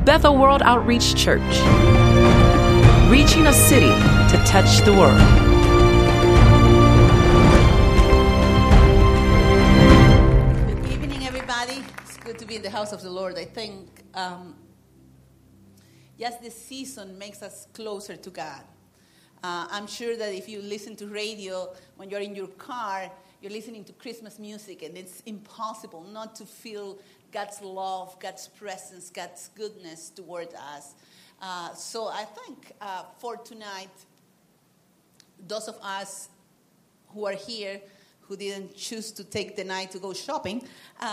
Bethel World Outreach Church, reaching a city to touch the world. Good evening, everybody. It's good to be in the house of the Lord. I think just this season makes us closer to God. I'm sure that if you listen to radio when you're in your car, you're listening to Christmas music, and it's impossible not to feel God's love, God's presence, God's goodness toward us. So I think for tonight, those of us who are here, who didn't choose to take the night to go shopping,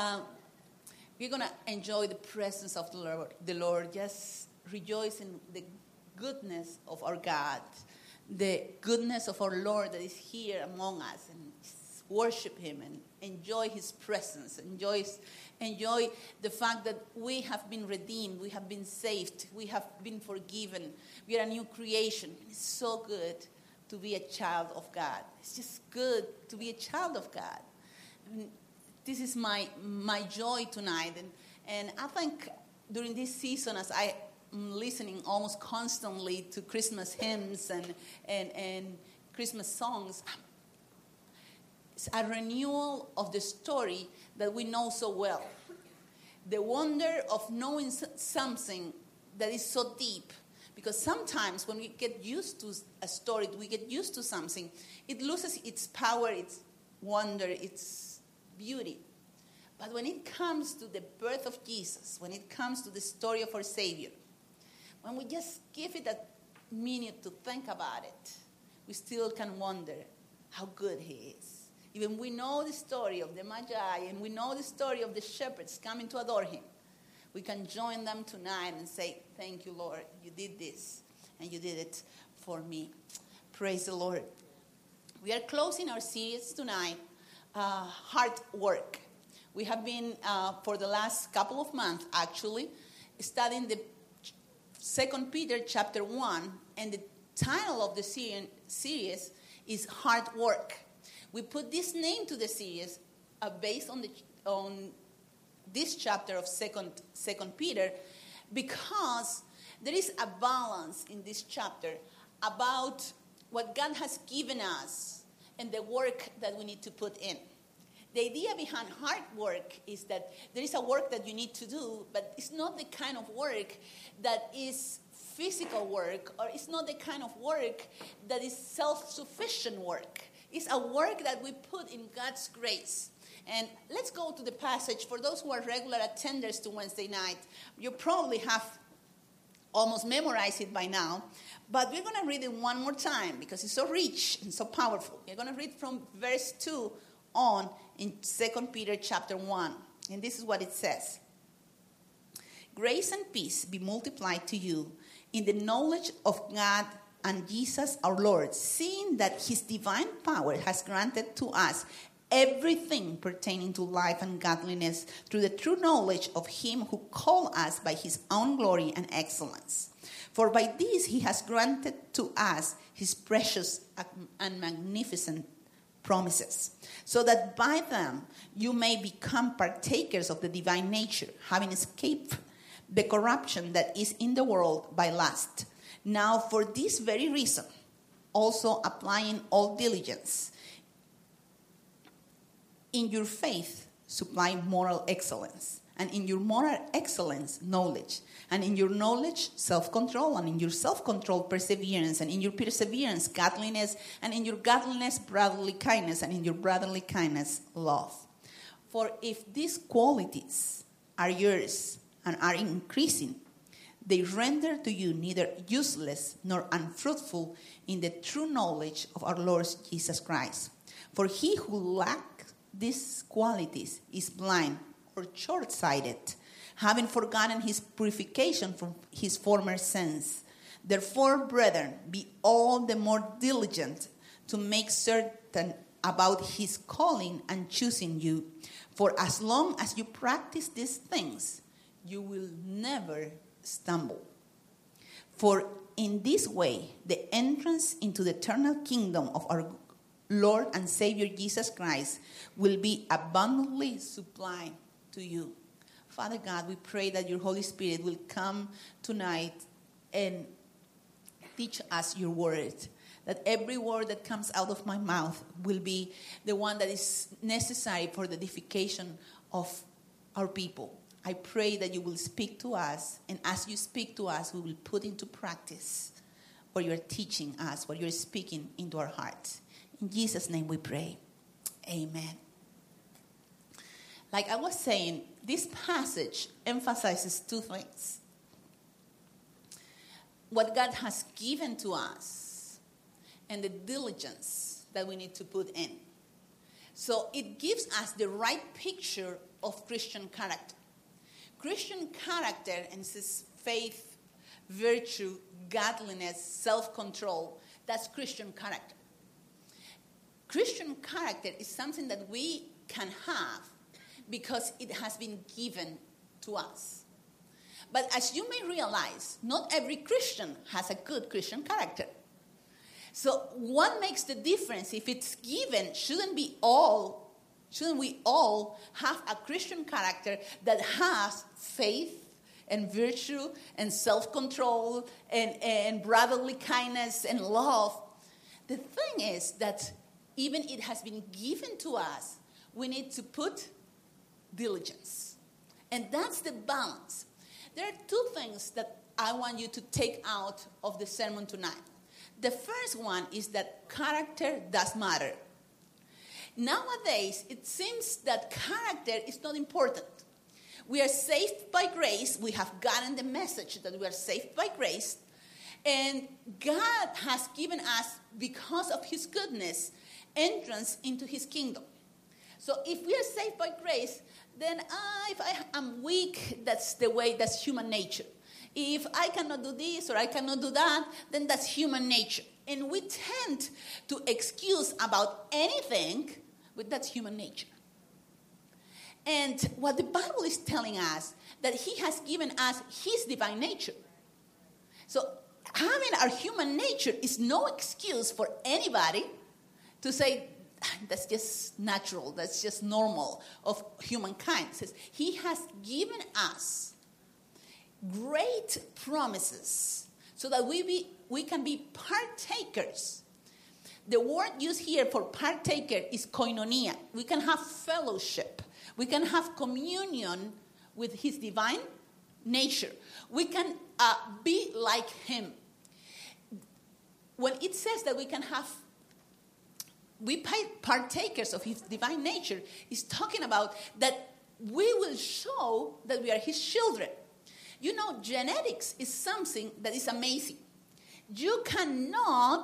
we're going to enjoy the presence of the Lord. Just rejoice in the goodness of our God, the goodness of our Lord that is here among us, and worship Him and enjoy His presence. Enjoy the fact that we have been redeemed, we have been saved, we have been forgiven. We are a new creation. It's so good to be a child of God. It's just good to be a child of God. I mean, this is my joy tonight. And I think during this season, as I am listening almost constantly to Christmas hymns and Christmas songs, it's a renewal of the story that we know so well. The wonder of knowing something that is so deep. Because sometimes when we get used to a story, we get used to something, it loses its power, its wonder, its beauty. But when it comes to the birth of Jesus, when it comes to the story of our Savior, when we just give it a minute to think about it, we still can wonder how good He is. Even we know the story of the Magi, and we know the story of the shepherds coming to adore Him, we can join them tonight and say, thank you, Lord. You did this, and you did it for me. Praise the Lord. We are closing our series tonight, Heart Work. We have been, for the last couple of months, actually, studying the 2 Peter chapter 1, and the title of the series is Heart Work. We put this name to the series based on this chapter of Second Peter, because there is a balance in this chapter about what God has given us and the work that we need to put in. The idea behind hard work is that there is a work that you need to do, but it's not the kind of work that is physical work, or it's not the kind of work that is self-sufficient work. It's a work that we put in God's grace. And let's go to the passage. For those who are regular attenders to Wednesday night, you probably have almost memorized it by now. But we're going to read it one more time because it's so rich and so powerful. We're going to read from verse 2 on in 2 Peter chapter 1. And this is what it says. Grace and peace be multiplied to you in the knowledge of God and Jesus our Lord, seeing that His divine power has granted to us everything pertaining to life and godliness through the true knowledge of Him who called us by His own glory and excellence. For by this He has granted to us His precious and magnificent promises, so that by them you may become partakers of the divine nature, having escaped the corruption that is in the world by lust. Now, for this very reason, also applying all diligence, in your faith supply moral excellence, and in your moral excellence, knowledge, and in your knowledge, self-control, and in your self-control, perseverance, and in your perseverance, godliness, and in your godliness, brotherly kindness, and in your brotherly kindness, love. For if these qualities are yours and are increasing, they render to you neither useless nor unfruitful in the true knowledge of our Lord Jesus Christ. For he who lacks these qualities is blind or short-sighted, having forgotten his purification from his former sins. Therefore, brethren, be all the more diligent to make certain about his calling and choosing you. For as long as you practice these things, you will never stumble. For in this way, the entrance into the eternal kingdom of our Lord and Savior Jesus Christ will be abundantly supplied to you. Father God, we pray that your Holy Spirit will come tonight and teach us your word. That every word that comes out of my mouth will be the one that is necessary for the edification of our people. I pray that you will speak to us, and as you speak to us, we will put into practice what you're teaching us, what you're speaking into our hearts. In Jesus' name we pray. Amen. Like I was saying, this passage emphasizes two things. What God has given to us and the diligence that we need to put in. So it gives us the right picture of Christian character. Christian character, and says faith, virtue, godliness, self-control, that's Christian character. Christian character is something that we can have because it has been given to us. But as you may realize, not every Christian has a good Christian character. So what makes the difference? If it's given, shouldn't we all have a Christian character that has faith and virtue and self-control and brotherly kindness and love? The thing is that even it has been given to us, we need to put diligence. And that's the balance. There are two things that I want you to take out of the sermon tonight. The first one is that character does matter. Nowadays, it seems that character is not important. We are saved by grace. We have gotten the message that we are saved by grace. And God has given us, because of his goodness, entrance into his kingdom. So if we are saved by grace, then if I am weak, that's human nature. If I cannot do this or I cannot do that, then that's human nature. And we tend to excuse about anything, but that's human nature. And what the Bible is telling us, that he has given us his divine nature. So having our human nature is no excuse for anybody to say, that's just natural, that's just normal of humankind. It says, he has given us great promises so that we can be partakers. The word used here for partaker is koinonia. We can have fellowship. We can have communion with his divine nature. We can be like him. When it says that we partakers of his divine nature, is talking about that we will show that we are his children. You know, genetics is something that is amazing. You cannot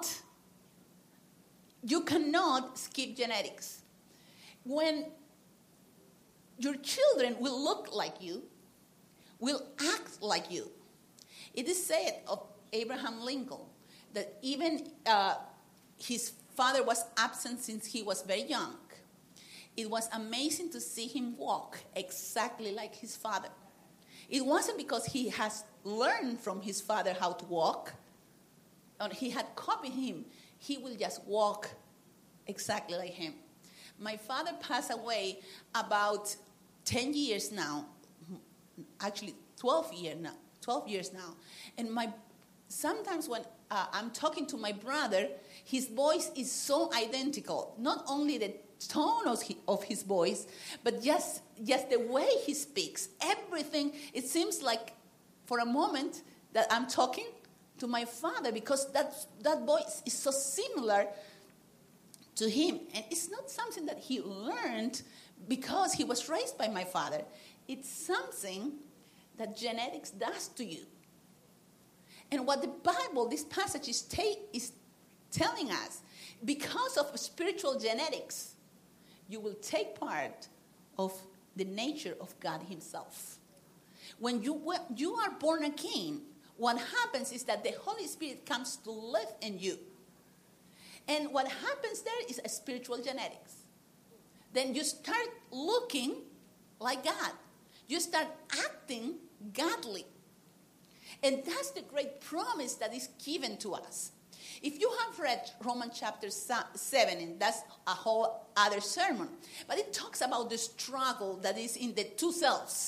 skip genetics. When your children will look like you, will act like you. It is said of Abraham Lincoln that even his father was absent since he was very young. It was amazing to see him walk exactly like his father. It wasn't because he has learned from his father how to walk, or he had copied him. He will just walk exactly like him. My father passed away about 10 years now, actually 12 years now. And sometimes when I'm talking to my brother, his voice is so identical. Not only the tone of his voice, but just the way he speaks. Everything, it seems like for a moment that I'm talking to my father, because that voice is so similar to him. And it's not something that he learned because he was raised by my father. It's something that genetics does to you. And what the Bible, this passage is telling us, because of spiritual genetics, you will take part of the nature of God himself. When you are born again, what happens is that the Holy Spirit comes to live in you. And what happens there is a spiritual genetics. Then you start looking like God. You start acting godly. And that's the great promise that is given to us. If you have read Romans chapter 7, and that's a whole other sermon, but it talks about the struggle that is in the two selves.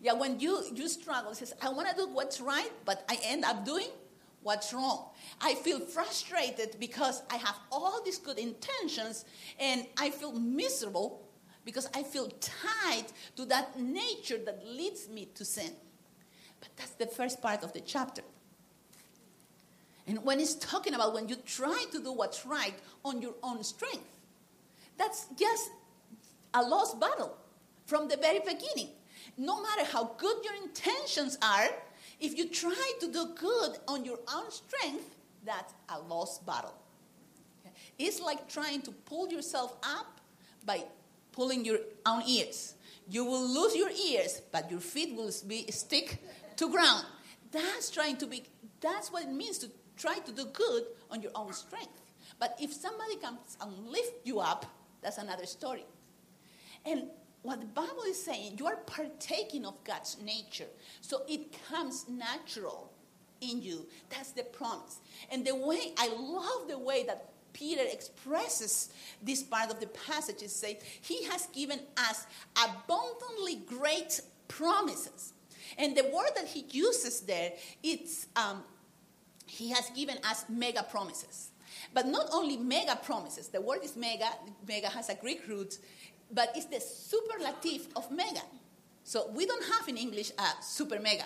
Yeah, when you struggle, it says, I want to do what's right, but I end up doing what's wrong. I feel frustrated because I have all these good intentions, and I feel miserable because I feel tied to that nature that leads me to sin. But that's the first part of the chapter. And when it's talking about when you try to do what's right on your own strength, that's just a lost battle from the very beginning. No matter how good your intentions are, if you try to do good on your own strength, that's a lost battle. Okay? It's like trying to pull yourself up by pulling your own ears. You will lose your ears, but your feet will stick to ground. That's what it means to try to do good on your own strength. But if somebody comes and lifts you up, that's another story. And what the Bible is saying, you are partaking of God's nature. So it comes natural in you. That's the promise. And I love the way that Peter expresses this part of the passage. It says, he has given us abundantly great promises. And the word that he uses there, it's he has given us mega promises. But not only mega promises. The word is mega. Mega has a Greek root. But it's the superlative of mega. So we don't have in English a super mega.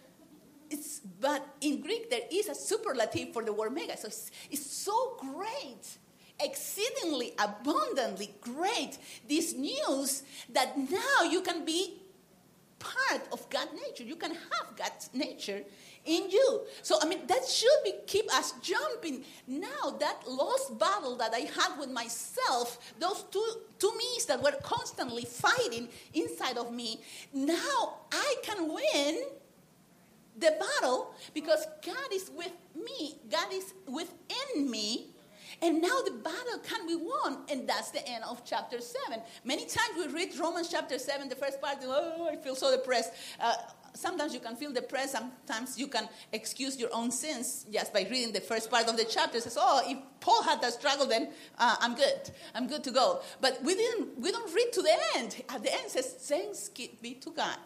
But in Greek, there is a superlative for the word mega. So it's so great, exceedingly abundantly great, this news that now you can be part of God's nature. You can have God's nature in you. So, that should keep us jumping. Now, that lost battle that I had with myself, those two me's that were constantly fighting inside of me, now I can win the battle because God is with me. God is within me. And now the battle can be won. And that's the end of chapter 7. Many times we read Romans chapter 7, the first part, I feel so depressed. Sometimes you can feel depressed. Sometimes you can excuse your own sins just by reading the first part of the chapter. It says, if Paul had that struggle, then I'm good. I'm good to go. But we don't read to the end. At the end it says, thanks be to God.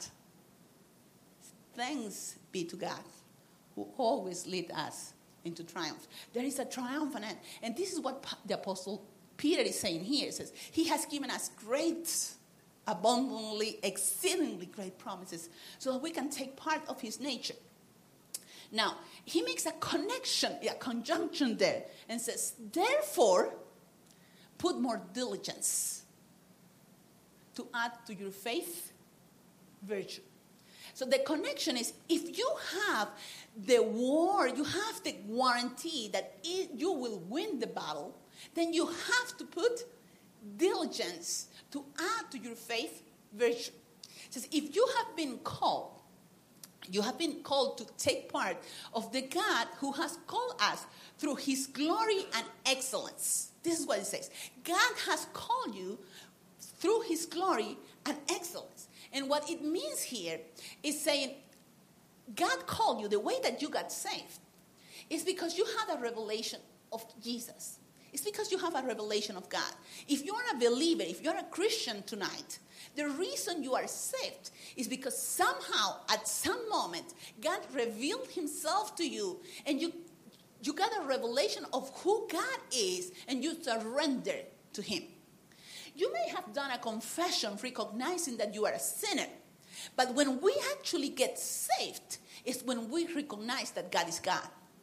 Thanks be to God who always lead us into triumph. There is a triumphant end. And this is what the Apostle Peter is saying here. It says, he has given us great, abundantly, exceedingly great promises so that we can take part of his nature. Now, he makes a conjunction there, and says, therefore, put more diligence to add to your faith virtue. So the connection is, if you have the word, you have the guarantee that you will win the battle, then you have to put diligence to add to your faith virtue. It says, if you have been called to take part of the God who has called us through his glory and excellence. This is what it says. God has called you through his glory and excellence. And what it means here is saying, God called you, the way that you got saved is because you had a revelation of Jesus. It's because you have a revelation of God. If you're a believer, if you're a Christian tonight, the reason you are saved is because somehow, at some moment, God revealed himself to you, and you got a revelation of who God is, and you surrender to him. You may have done a confession recognizing that you are a sinner, but when we actually get saved is when we recognize that God is God.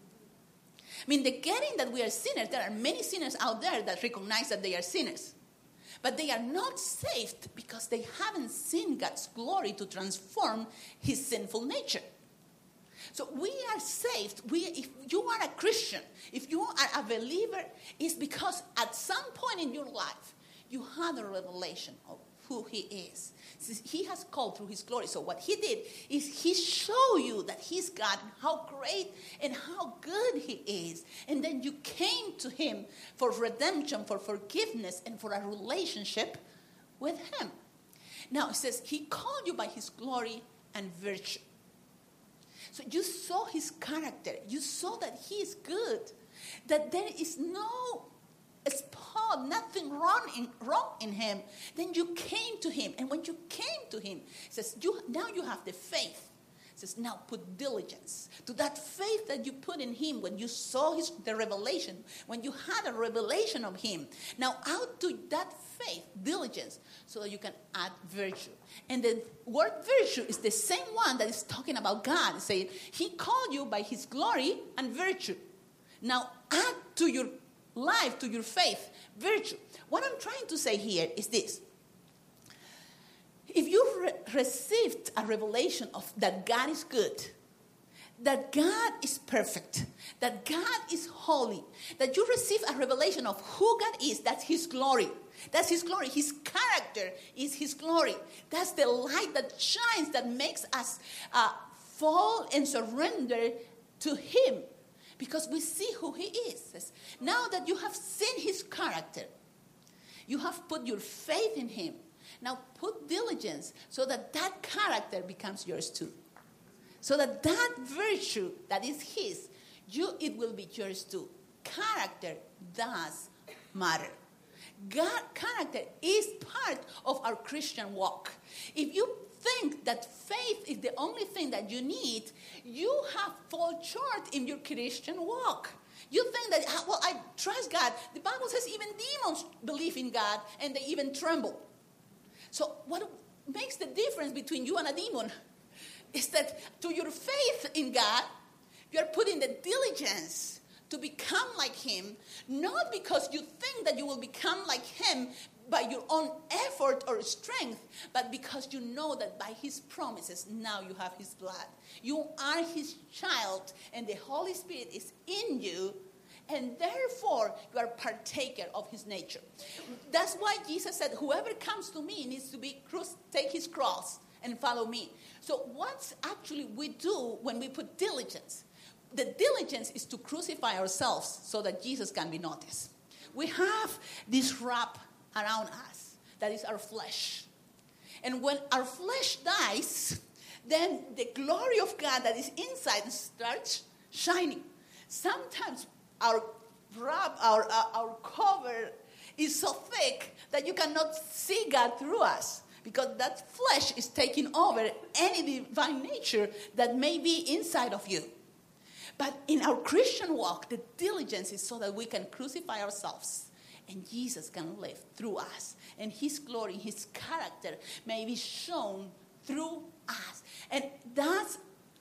The getting that we are sinners, there are many sinners out there that recognize that they are sinners. But they are not saved because they haven't seen God's glory to transform his sinful nature. So we are saved. If you are a Christian, if you are a believer, it's because at some point in your life, you had a revelation of who he is. He has called through his glory. So what he did is he showed you that he's God, how great and how good he is. And then you came to him for redemption, for forgiveness, and for a relationship with him. Now it says he called you by his glory and virtue. So you saw his character. You saw that he is good. That there is no spot saw nothing wrong in him, then you came to him. And when you came to him, it says, now you have the faith. It says, now put diligence. To that faith that you put in him when you saw the revelation, when you had a revelation of him. Now out to that faith, diligence, so that you can add virtue. And the word virtue is the same one that is talking about God. It's saying, he called you by his glory and virtue. Now add to your life, to your faith, virtue. What I'm trying to say here is this. If you received a revelation of that God is good, that God is perfect, that God is holy, that you receive a revelation of who God is, that's his glory. That's his glory. His character is his glory. That's the light that shines, that makes us fall and surrender to him, because we see who he is. Now that you have seen his character, you have put your faith in him. Now put diligence so that that character becomes yours too. So that virtue that is his, it will be yours too. Character does matter. Character is part of our Christian walk. If you think that faith is the only thing that you need, you have fallen short in your Christian walk. You think that, I trust God. The Bible says even demons believe in God and they even tremble. So what makes the difference between you and a demon is that to your faith in God, you are putting the diligence to become like him, not because you think that you will become like him by your own effort or strength, but because you know that by his promises, now you have his blood. You are his child, and the Holy Spirit is in you, and therefore you are partaker of his nature. That's why Jesus said, whoever comes to me needs to take his cross and follow me. So what's actually we do when we put diligence? The diligence is to crucify ourselves so that Jesus can be noticed. We have this wrap around us that is our flesh. And when our flesh dies, then the glory of God that is inside starts shining. Sometimes our wrap, our cover is so thick that you cannot see God through us, because that flesh is taking over any divine nature that may be inside of you. But in our Christian walk, the diligence is so that we can crucify ourselves and Jesus can live through us. And his glory, his character may be shown through us. And that's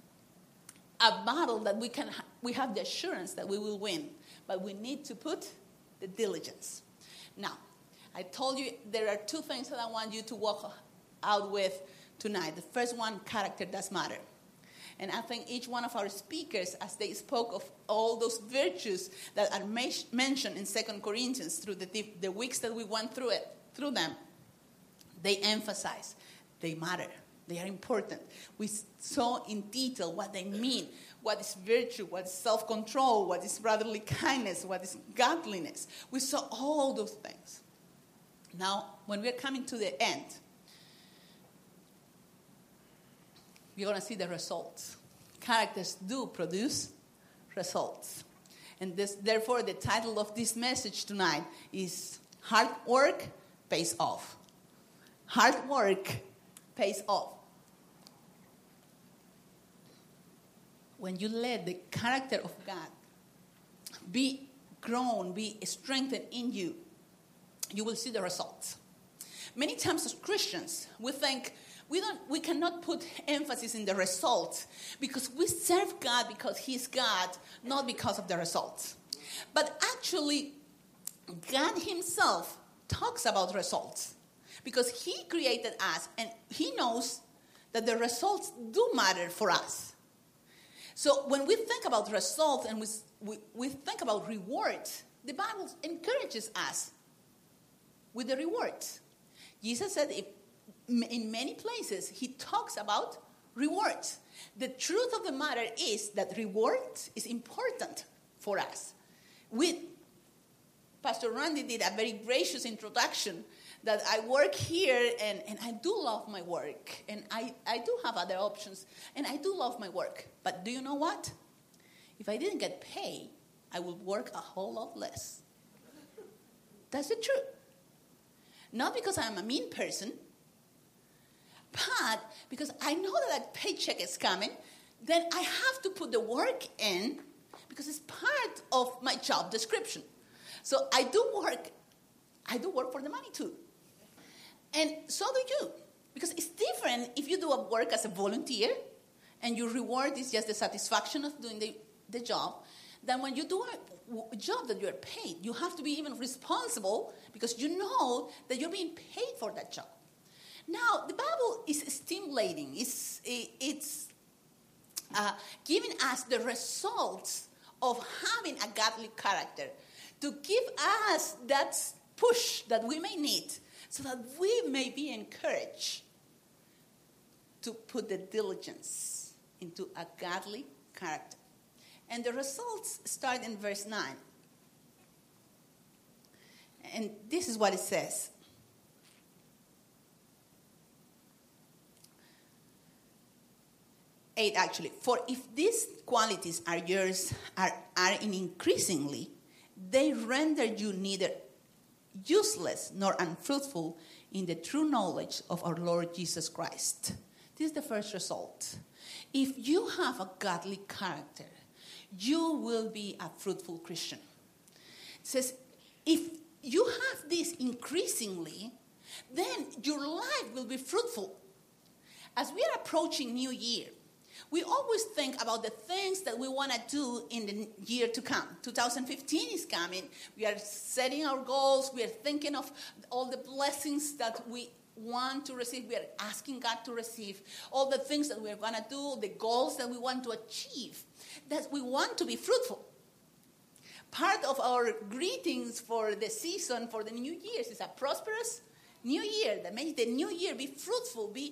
a battle that we have the assurance that we will win. But we need to put the diligence. Now, I told you there are two things that I want you to walk out with tonight. The first one, character does matter. And I think each one of our speakers, as they spoke of all those virtues that are mentioned in 2 Corinthians through the weeks that we went through them, they emphasize they matter. They are important. We saw in detail what they mean. What is virtue? What is self-control? What is brotherly kindness? What is godliness? We saw all those things. Now, when we're coming to the end, we're going to see the results. Characters do produce results. And therefore, the title of this message tonight is Hard Work Pays Off. Hard work pays off. When you let the character of God be grown, be strengthened in you, you will see the results. Many times as Christians, we think we cannot put emphasis in the results because we serve God because he's God, not because of the results. But actually, God himself talks about results because he created us and he knows that the results do matter for us. So when we think about results and we think about rewards, the Bible encourages us with the rewards. Jesus said in many places, he talks about rewards. The truth of the matter is that reward is important for us. Pastor Randy did a very gracious introduction that I work here and I do love my work. And I do have other options and I do love my work. But do you know what? If I didn't get paid, I would work a whole lot less. That's the truth. Not because I'm a mean person, but because I know that a paycheck is coming, then I have to put the work in because it's part of my job description. So I do work for the money too. And so do you. Because it's different if you do a work as a volunteer and your reward is just the satisfaction of doing the job, than when you do a job that you're paid. You have to be even responsible because you know that you're being paid for that job. Now, the Bible is stimulating. It's giving us the results of having a godly character to give us that push that we may need so that we may be encouraged to put the diligence into a godly character. And the results start in verse 9. And this is what it says. Eight, actually. For if these qualities are yours, are in increasingly, they render you neither useless nor unfruitful in the true knowledge of our Lord Jesus Christ. This is the first result. If you have a godly character, you will be a fruitful Christian. It says, if you have this increasingly, then your life will be fruitful. As we are approaching New Year, we always think about the things that we want to do in the year to come. 2015 is coming. We are setting our goals. We are thinking of all the blessings that we want to receive. We are asking God to receive all the things that we are going to do, the goals that we want to achieve, that we want to be fruitful. Part of our greetings for the season, for the New Year's, is a prosperous New Year. That makes the New Year be fruitful, be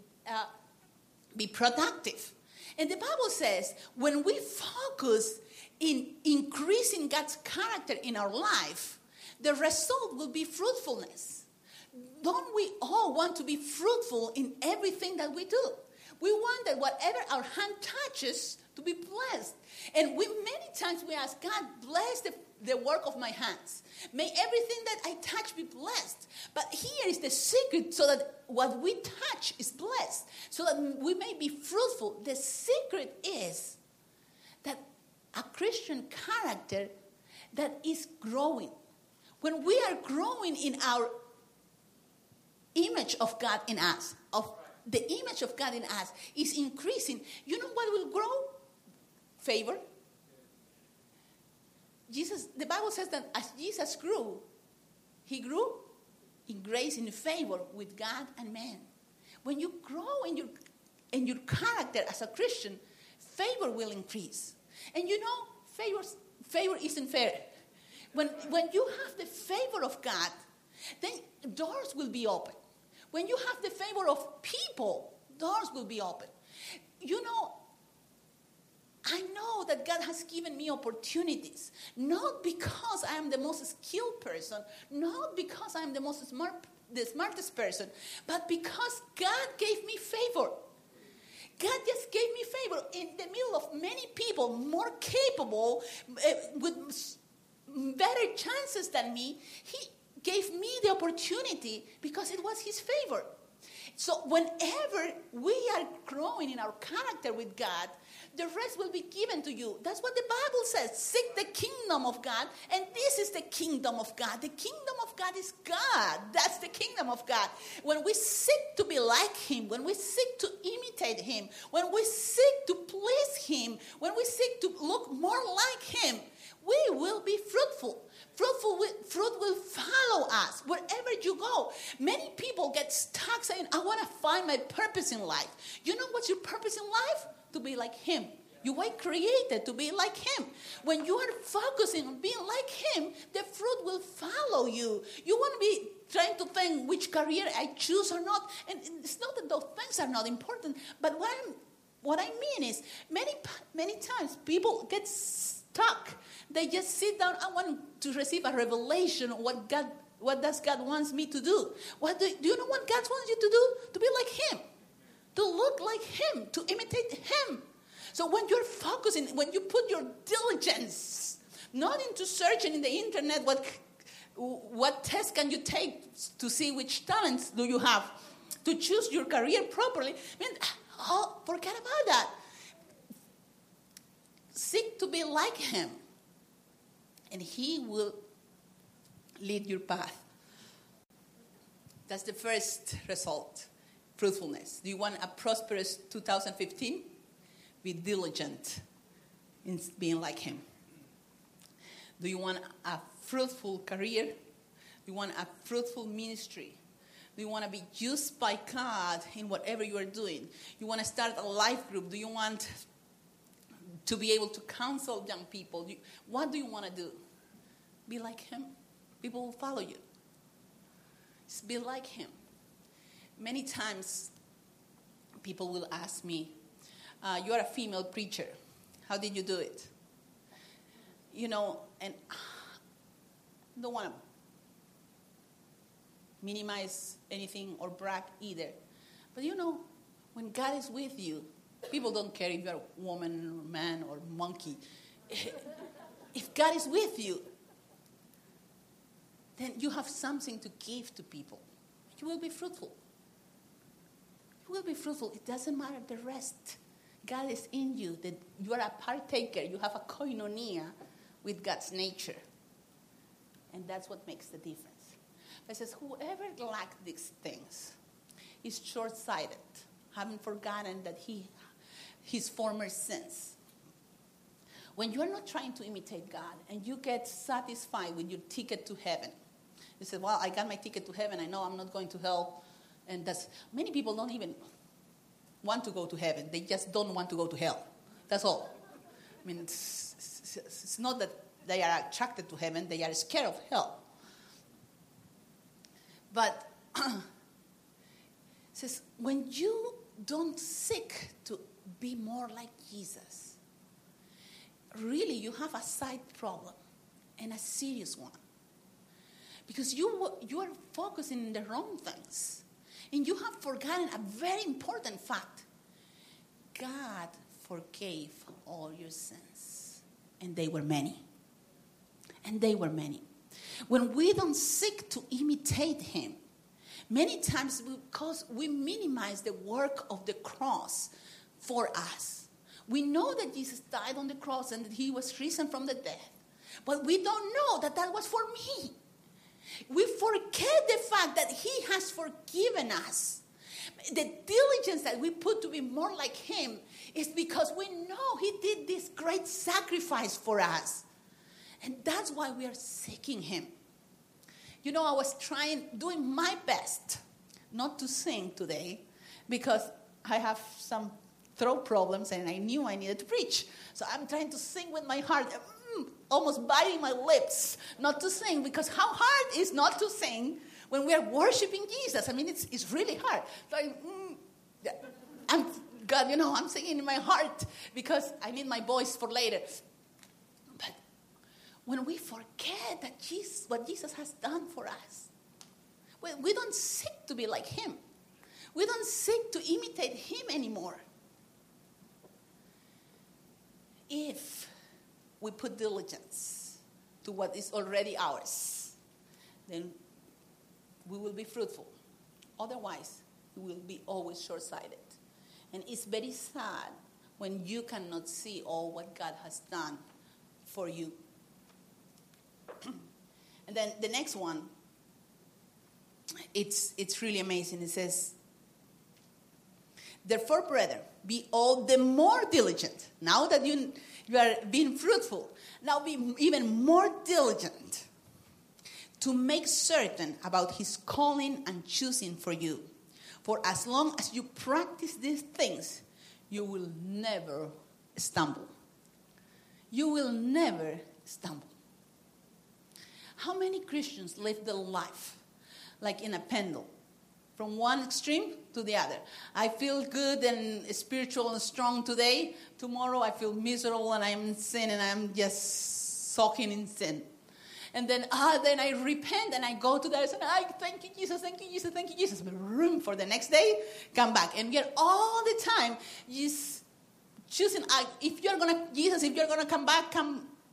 productive. And the Bible says when we focus in increasing God's character in our life, the result will be fruitfulness. Don't we all want to be fruitful in everything that we do? We want that whatever our hand touches to be blessed. And many times we ask, God, bless the work of my hands. May everything that I touch be blessed. But here is the secret so that what we touch is blessed, so that we may be fruitful. The secret is that a Christian character that is growing. When we are growing in our image of God in us, of the image of God in us is increasing, you know what will grow? Favor. The Bible says that as Jesus grew, he grew in grace and favor with God and man. When you grow in your character as a Christian, favor will increase. And you know, favor isn't fair. When you have the favor of God, then doors will be open. When you have the favor of people, doors will be open. You know, I know that God has given me opportunities, not because I am the most skilled person, not because I am the smartest person, but because God gave me favor. God just gave me favor in the middle of many people more capable, with better chances than me. He gave me the opportunity because it was his favor. So whenever we are growing in our character with God, the rest will be given to you. That's what the Bible says. Seek the kingdom of God, and this is the kingdom of God. The kingdom of God is God. That's the kingdom of God. When we seek to be like him, when we seek to imitate him, when we seek to please him, when we seek to look more like him, we will be fruitful. Fruit will follow us wherever you go. Many people get stuck saying, I want to find my purpose in life. You know what's your purpose in life? To be like him. You were created to be like him. When you are focusing on being like him, the fruit will follow you. You won't be trying to think which career I choose or not. And it's not that those things are not important. But what I mean is, many times people get stuck. They just sit down. I want to receive a revelation of what does God wants me to do. Do you know what God wants you to do? To be like him. To look like him. To imitate him. So when you're focusing, when you put your diligence, not into searching in the internet What test can you take to see which talents do you have to choose your career properly? I mean, forget about that. Seek to be like him, and he will lead your path. That's the first result, fruitfulness. Do you want a prosperous 2015? Be diligent in being like him. Do you want a fruitful career? Do you want a fruitful ministry? Do you want to be used by God in whatever you are doing? You want to start a life group? Do you want to be able to counsel young people? What do you want to do? Be like him. People will follow you. Just be like him. Many times people will ask me, you are a female preacher. How did you do it? And I don't want to minimize anything or brag either. But when God is with you, people don't care if you're a woman or man or monkey. If God is with you, then you have something to give to people. You will be fruitful. You will be fruitful. It doesn't matter the rest. God is in you. That you are a partaker. You have a koinonia with God's nature. And that's what makes the difference. It says, whoever lacks these things is short-sighted, having forgotten that his former sins. When you are not trying to imitate God and you get satisfied with your ticket to heaven, you say, well, I got my ticket to heaven. I know I'm not going to hell. And many people don't even want to go to heaven. They just don't want to go to hell. That's all. I mean, it's not that they are attracted to heaven. They are scared of hell. But it says, when you don't seek to be more like Jesus, really you have a side problem, and a serious one. Because you are focusing on the wrong things. And you have forgotten a very important fact. God forgave all your sins. And they were many. And they were many. When we don't seek to imitate him, many times because we minimize the work of the cross for us. We know that Jesus died on the cross and that he was risen from the dead. But we don't know that that was for me. We forget the fact that he has forgiven us. The diligence that we put to be more like him is because we know he did this great sacrifice for us. And that's why we are seeking him. I was doing my best not to sing today because I have some throat problems and I knew I needed to preach. So I'm trying to sing with my heart, almost biting my lips not to sing, because how hard is not to sing when we are worshiping Jesus? I mean, it's really hard. So I'm singing in my heart because I need my voice for later. But when we forget that what Jesus has done for us, we don't seek to be like him. We don't seek to imitate him anymore. If we put diligence to what is already ours, then we will be fruitful. Otherwise, we will be always short-sighted. And it's very sad when you cannot see all what God has done for you. And then the next one, it's really amazing. It says, therefore, brethren, be all the more diligent. Now that you are being fruitful, now be even more diligent to make certain about his calling and choosing for you. For as long as you practice these things, you will never stumble. You will never stumble. How many Christians live their life like in a pendulum, from one extreme to the other? I feel good and spiritual and strong today. Tomorrow I feel miserable and I'm in sin and I'm just soaking in sin. And then I repent and I go to that and I thank you, Jesus, thank you, Jesus, thank you, Jesus. But room for the next day, come back. And yet all the time, just choosing, if you're going to come back, come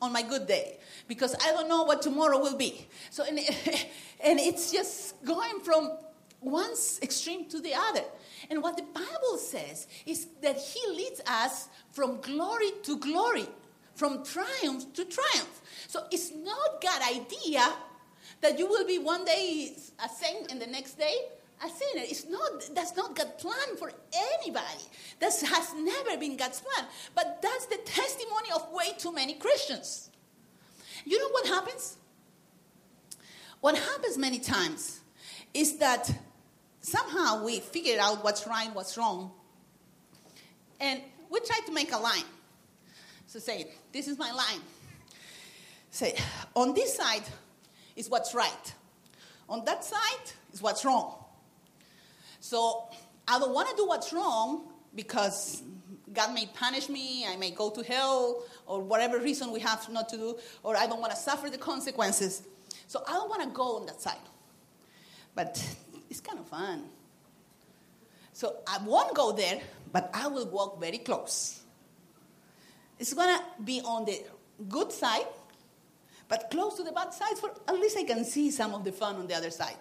on my good day because I don't know what tomorrow will be. So, and it's just going from one extreme to the other. And what the Bible says is that he leads us from glory to glory, from triumph to triumph. So it's not God's idea that you will be one day a saint and the next day a sinner. That's not God's plan for anybody. That has never been God's plan. But that's the testimony of way too many Christians. You know what happens? What happens many times is that somehow we figure out what's right, what's wrong, and we try to make a line. So say, this is my line. Say, on this side is what's right. On that side is what's wrong. So I don't want to do what's wrong because God may punish me, I may go to hell, or whatever reason we have not to do, or I don't want to suffer the consequences. So I don't want to go on that side. But it's kind of fun. So I won't go there, but I will walk very close. It's going to be on the good side, but close to the bad side, for at least I can see some of the fun on the other side.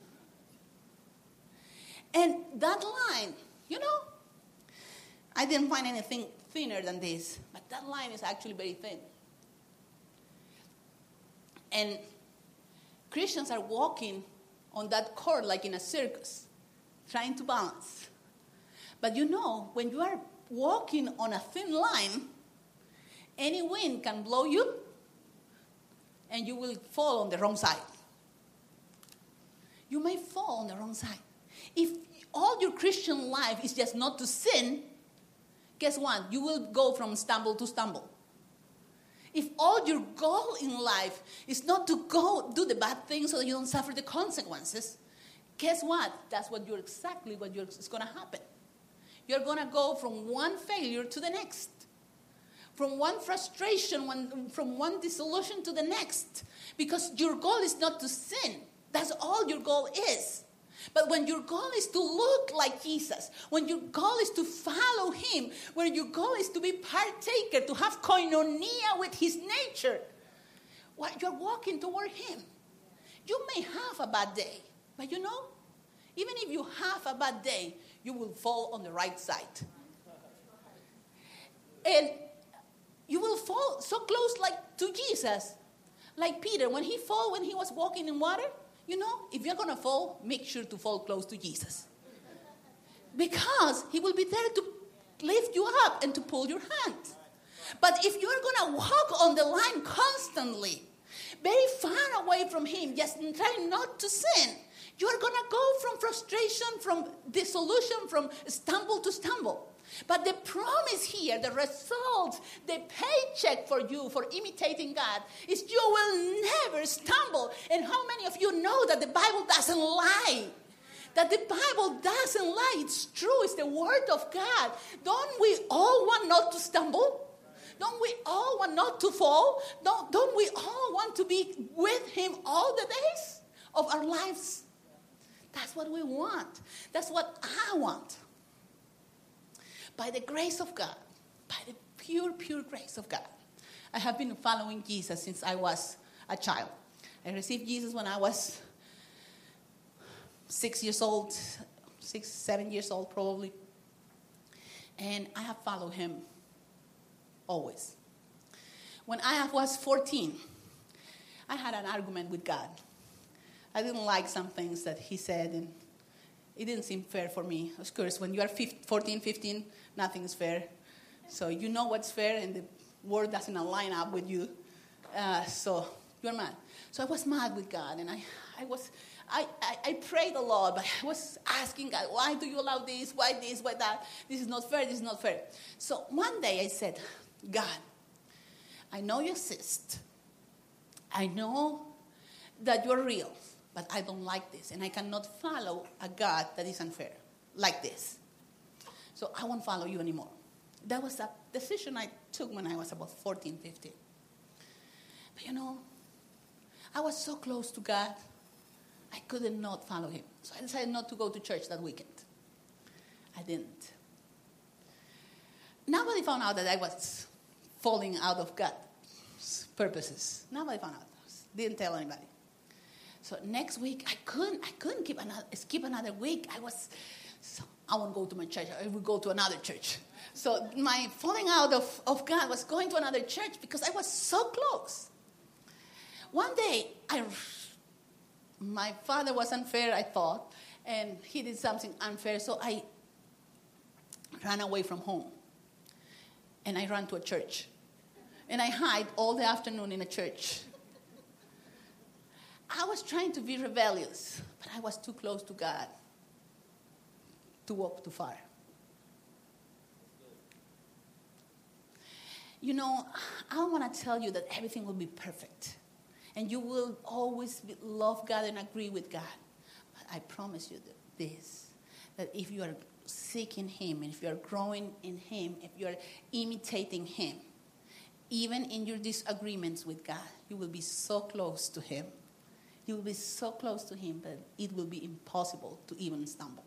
And that line, you know, I didn't find anything thinner than this, but that line is actually very thin. And Christians are walking on that cord like in a circus, trying to balance. But you know, when you are walking on a thin line, any wind can blow you, and you will fall on the wrong side. You may fall on the wrong side. If all your Christian life is just not to sin, guess what? You will go from stumble to stumble. If all your goal in life is not to go do the bad things so that you don't suffer the consequences, guess what? That's exactly what is going to happen. You're going to go from one failure to the next. From one frustration, from one disillusion to the next. Because your goal is not to sin. That's all your goal is. But when your goal is to look like Jesus, when your goal is to follow him, when your goal is to be partaker, to have koinonia with his nature, well, you're walking toward him. You may have a bad day, but you know, even if you have a bad day, you will fall on the right side. And you will fall so close like to Jesus. Like Peter, when he was walking in water, you know, if you're going to fall, make sure to fall close to Jesus. Because he will be there to lift you up and to pull your hand. But if you're going to walk on the line constantly, very far away from him, just trying not to sin, you're going to go from frustration, from dissolution, from stumble to stumble. But the promise here, the result, the paycheck for you for imitating God is you will never stumble. And how many of you know that the Bible doesn't lie? That the Bible doesn't lie. It's true. It's the Word of God. Don't we all want not to stumble? Don't we all want not to fall? Don't we all want to be with him all the days of our lives? That's what we want. That's what I want. By the grace of God, by the pure grace of God, I have been following Jesus since I was a child. I received Jesus when I was 7 years old probably. And I have followed him always. When I was 14, I had an argument with God. I didn't like some things that he said, and it didn't seem fair for me. Of course, when you are 14, 15, nothing is fair. So you know what's fair, and the word doesn't align up with you. So you're mad. So I was mad with God, and I prayed a lot, but I was asking God, why do you allow this? Why this? Why that? This is not fair. This is not fair. So one day I said, God, I know you exist. I know that you're real, but I don't like this, and I cannot follow a God that is unfair like this. So I won't follow you anymore. That was a decision I took when I was about 14, 15. But you know, I was so close to God, I couldn't not follow him. So I decided not to go to church that weekend. I didn't. Nobody found out that I was falling out of God. purposes. Nobody found out. Didn't tell anybody. So next week, I couldn't skip another week. I won't go to my church. I would go to another church. So my falling out of God was going to another church because I was so close. One day, my father was unfair, I thought, and he did something unfair, so I ran away from home. And I ran to a church. And I hid all the afternoon in a church. I was trying to be rebellious, but I was too close to God to walk too far. You know, I don't want to tell you that everything will be perfect. And you will always love God and agree with God. But I promise you that if you are seeking Him, and if you are growing in Him, if you are imitating Him, even in your disagreements with God, you will be so close to Him. You will be so close to Him that it will be impossible to even stumble.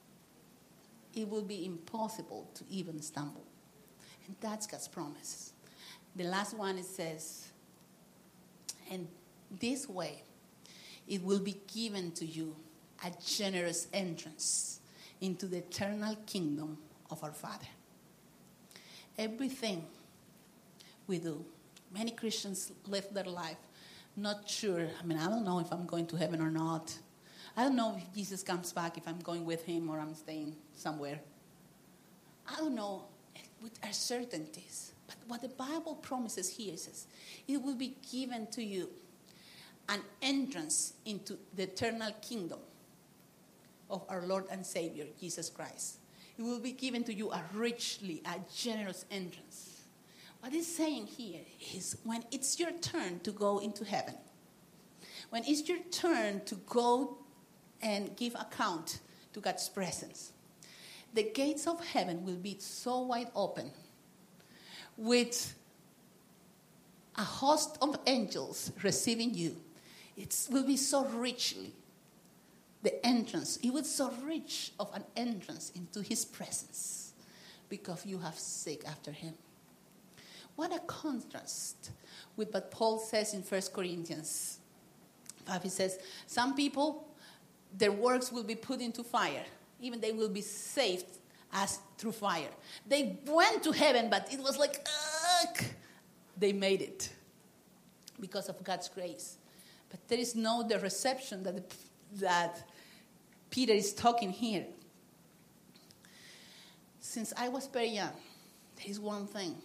It will be impossible to even stumble. And that's God's promise. The last one, it says, and this way, it will be given to you a generous entrance into the eternal kingdom of our Father. Everything we do, many Christians live their life not sure. I don't know if I'm going to heaven or not. I don't know if Jesus comes back, if I'm going with Him or I'm staying somewhere. I don't know with our certainties. But what the Bible promises here says, it will be given to you an entrance into the eternal kingdom of our Lord and Savior, Jesus Christ. It will be given to you a generous entrance. What it's saying here is when it's your turn to go into heaven, when it's your turn to go and give account to God's presence, the gates of heaven will be so wide open with a host of angels receiving you. It will be so richly, the entrance, it was so rich of an entrance into His presence because you have sought after Him. What a contrast with what Paul says in 1 Corinthians 5. He says, some people, their works will be put into fire. Even they will be saved as through fire. They went to heaven, but it was like, ugh, they made it because of God's grace. But there is no the reception that Peter is talking here. Since I was very young, there is one thing.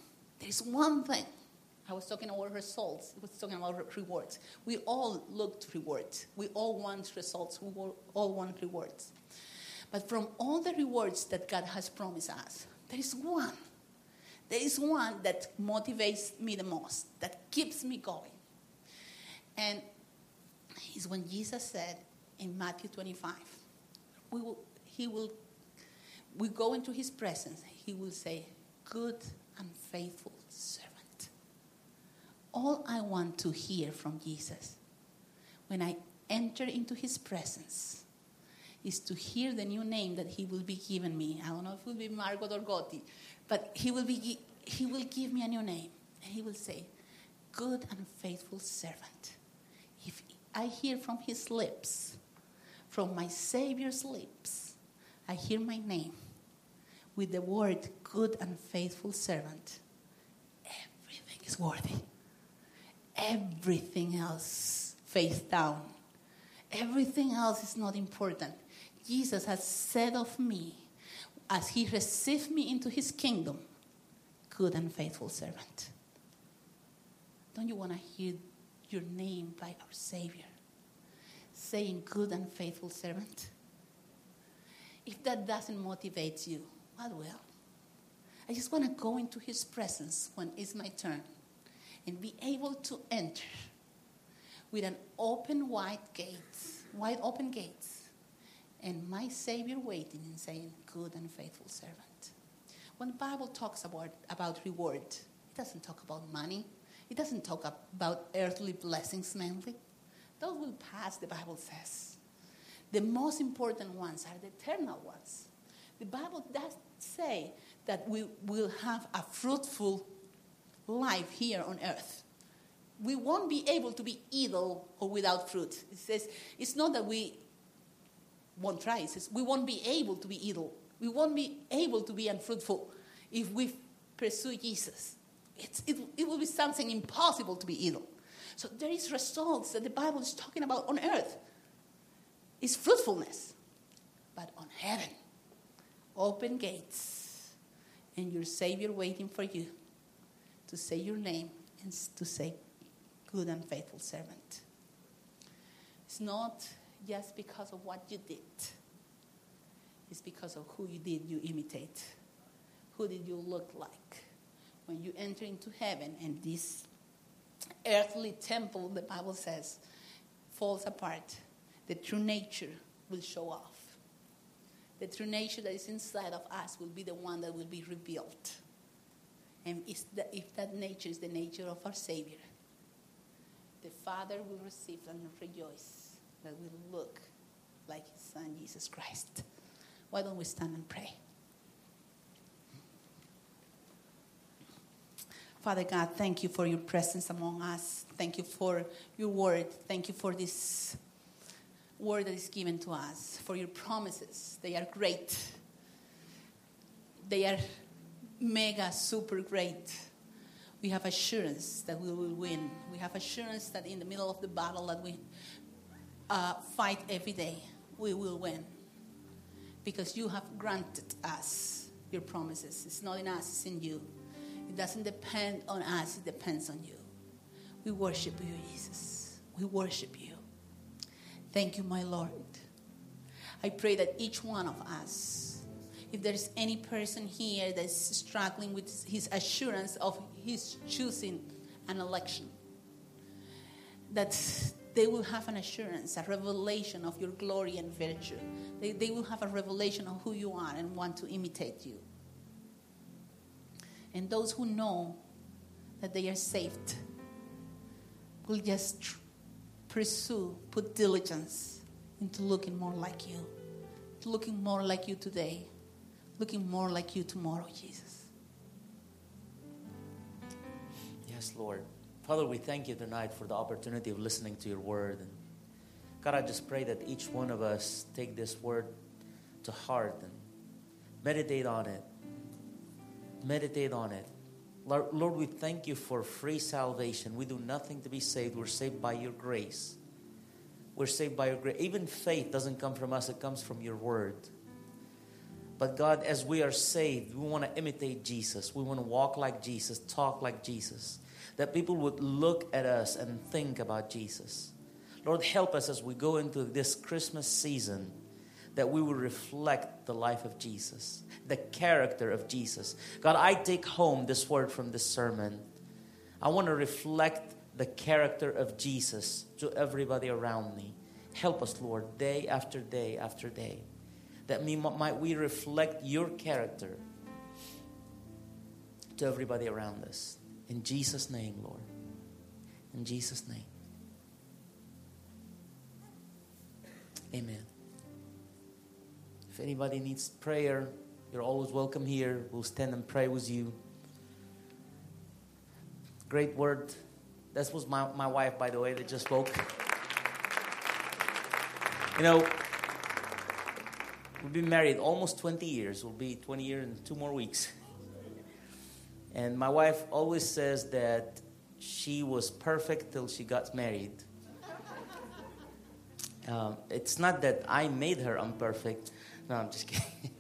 I was talking about results. I was talking about rewards. We all look to rewards. We all want results. We all want rewards. But from all the rewards that God has promised us, there is one. There is one that motivates me the most, that keeps me going. And it's when Jesus said in Matthew 25, we go into His presence. He will say, good and faithful servant. All I want to hear from Jesus when I enter into His presence is to hear the new name that He will be giving me. I don't know if it will be Margot or Gotti, but He will give me a new name. And He will say, good and faithful servant. If I hear from His lips, from my Savior's lips, I hear my name with the word good and faithful servant, everything is worthy. Everything else face down. Everything else is not important. Jesus has said of me, as He received me into His kingdom, good and faithful servant. Don't you want to hear your name by our Savior saying good and faithful servant? If that doesn't motivate you, what will? I just want to go into His presence when it's my turn and be able to enter with an wide open gates, and my Savior waiting and saying, good and faithful servant. When the Bible talks about reward, it doesn't talk about money. It doesn't talk about earthly blessings mainly. Those will pass, the Bible says. The most important ones are the eternal ones. The Bible does say that we will have a fruitful life here on earth. we won't be able to be idle or without fruit. It says, it's not that we won't try. It says, we won't be able to be idle. We won't be able to be unfruitful if we pursue Jesus. It will be something impossible to be idle. So there is results that the Bible is talking about on earth. It's fruitfulness. But on heaven, open gates, and your Savior waiting for you to say your name and to say, good and faithful servant. It's not just because of what you did. It's because of who you imitate. Who did you look like? When you enter into heaven and this earthly temple, the Bible says, falls apart, the true nature will show off. The true nature that is inside of us will be the one that will be revealed. And if that nature is the nature of our Savior, the Father will receive and rejoice that will look like His Son, Jesus Christ. Why don't we stand and pray? Father God, thank you for your presence among us. Thank you for your word. Thank you for this word that is given to us, for your promises. They are great. They are mega, super great. We have assurance that we will win. We have assurance that in the middle of the battle that we fight every day, we will win. Because you have granted us your promises. It's not in us, it's in you. It doesn't depend on us, it depends on you. We worship you, Jesus. We worship you. Thank you, my Lord. I pray that each one of us, if there is any person here that's struggling with his assurance of his choosing an election, that they will have an assurance, a revelation of your glory and virtue. They will have a revelation of who you are and want to imitate you. And those who know that they are saved will just pursue, put diligence into looking more like you, looking more like you today, looking more like you tomorrow, Jesus. Yes, Lord. Father, we thank you tonight for the opportunity of listening to your word. And God, I just pray that each one of us take this word to heart and meditate on it. Meditate on it. Lord, we thank you for free salvation. We do nothing to be saved. We're saved by your grace. We're saved by your grace. Even faith doesn't come from us. It comes from your word. But God, as we are saved, we want to imitate Jesus. We want to walk like Jesus, talk like Jesus. That people would look at us and think about Jesus. Lord, help us as we go into this Christmas season, that we will reflect the life of Jesus, the character of Jesus. God, I take home this word from this sermon. I want to reflect the character of Jesus to everybody around me. Help us, Lord, day after day after day, that might we reflect your character to everybody around us. In Jesus' name, Lord. In Jesus' name. Amen. If anybody needs prayer, you're always welcome here. We'll stand and pray with you. Great word. That was my wife, by the way, that just spoke. You know, we've been married almost 20 years. We'll be 20 years in 2 more weeks. And my wife always says that she was perfect till she got married. It's not that I made her imperfect. No, I'm just kidding.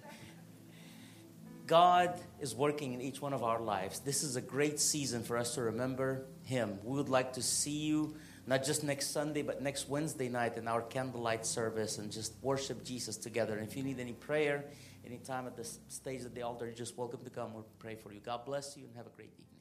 God is working in each one of our lives. This is a great season for us to remember Him. We would like to see you, not just next Sunday, but next Wednesday night in our candlelight service and just worship Jesus together. And if you need any prayer, anytime at the stage at the altar, you're just welcome to come. We'll pray for you. God bless you and have a great evening.